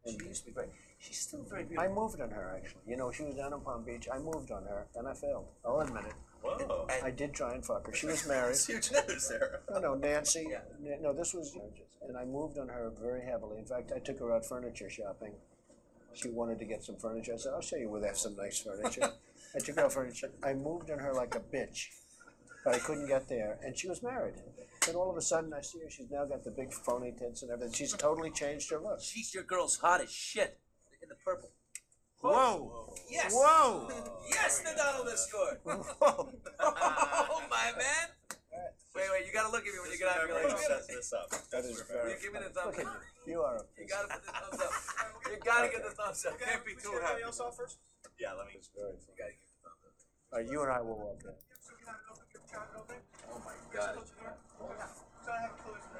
She used to be great. She's still very I beautiful. moved on her, actually. You know, she was down in Palm Beach. I moved on her, and I failed. I'll admit it. Whoa. I did try and fuck her. She was married. It's huge news, Sarah. No, Nancy. Yeah. No, this was, and I moved on her very heavily. In fact, I took her out furniture shopping. She wanted to get some furniture. I said, "I'll show you where they have some nice furniture." I took her out furniture. I moved on her like a bitch, but I couldn't get there. And she was married. Then all of a sudden, I see her. She's now got the big phony tits and everything. She's totally changed her look. She's your girl's hot as shit. In the purple. Whoa! Yes. Whoa! Yes, Nadal has scored. Whoa! Oh, my man. Wait, you gotta look at me when you get out. You're like, Sets this up. That is very. give me the thumbs Look up. at you. You are a. You gotta put the thumbs up. You gotta get the thumbs up. Can't be too happy. Else off first? Yeah, let me. It's very. You gotta get the thumbs up. All right, you and I will walk in. Oh my god. So I have clothes.